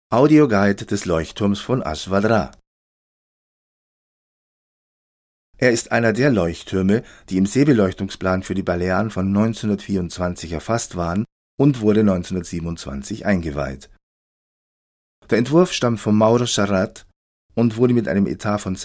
Audioguide des Leuchtturms von Aşvadra. Er ist einer der Leuchttürme, die im Seebeleuchtungsplan für die Balearen von 1924 erfasst waren und wurde 1927 eingeweiht. Der Entwurf stammt von Mauro Serrat und wurde mit einem Etat von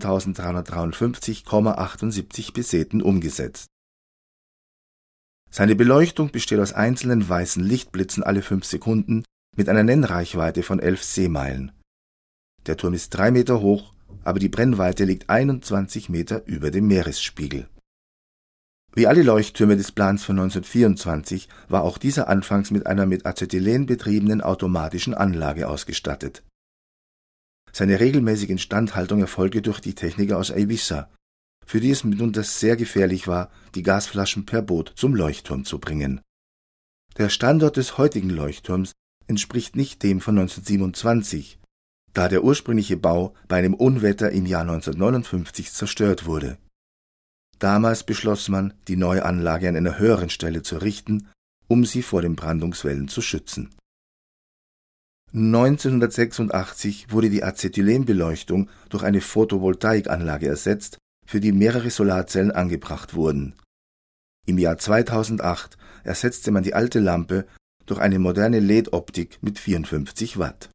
16.353,78 Peseten umgesetzt. Seine Beleuchtung besteht aus einzelnen weißen Lichtblitzen alle 5 Sekunden mit einer Nennreichweite von 11 Seemeilen. Der Turm ist 3 Meter hoch, aber die Brennweite liegt 21 Meter über dem Meeresspiegel. Wie alle Leuchttürme des Plans von 1924 war auch dieser anfangs mit einer mit Acetylen betriebenen automatischen Anlage ausgestattet. Seine regelmäßige Instandhaltung erfolgte durch die Techniker aus Ibiza, für die es mitunter sehr gefährlich war, die Gasflaschen per Boot zum Leuchtturm zu bringen. Der Standort des heutigen Leuchtturms entspricht nicht dem von 1927, da der ursprüngliche Bau bei einem Unwetter im Jahr 1959 zerstört wurde. Damals beschloss man, die neue Anlage an einer höheren Stelle zu errichten, um sie vor den Brandungswellen zu schützen. 1986 wurde die Acetylenbeleuchtung durch eine Photovoltaikanlage ersetzt, für die mehrere Solarzellen angebracht wurden. Im Jahr 2008 ersetzte man die alte Lampe durch eine moderne LED-Optik mit 54 Watt.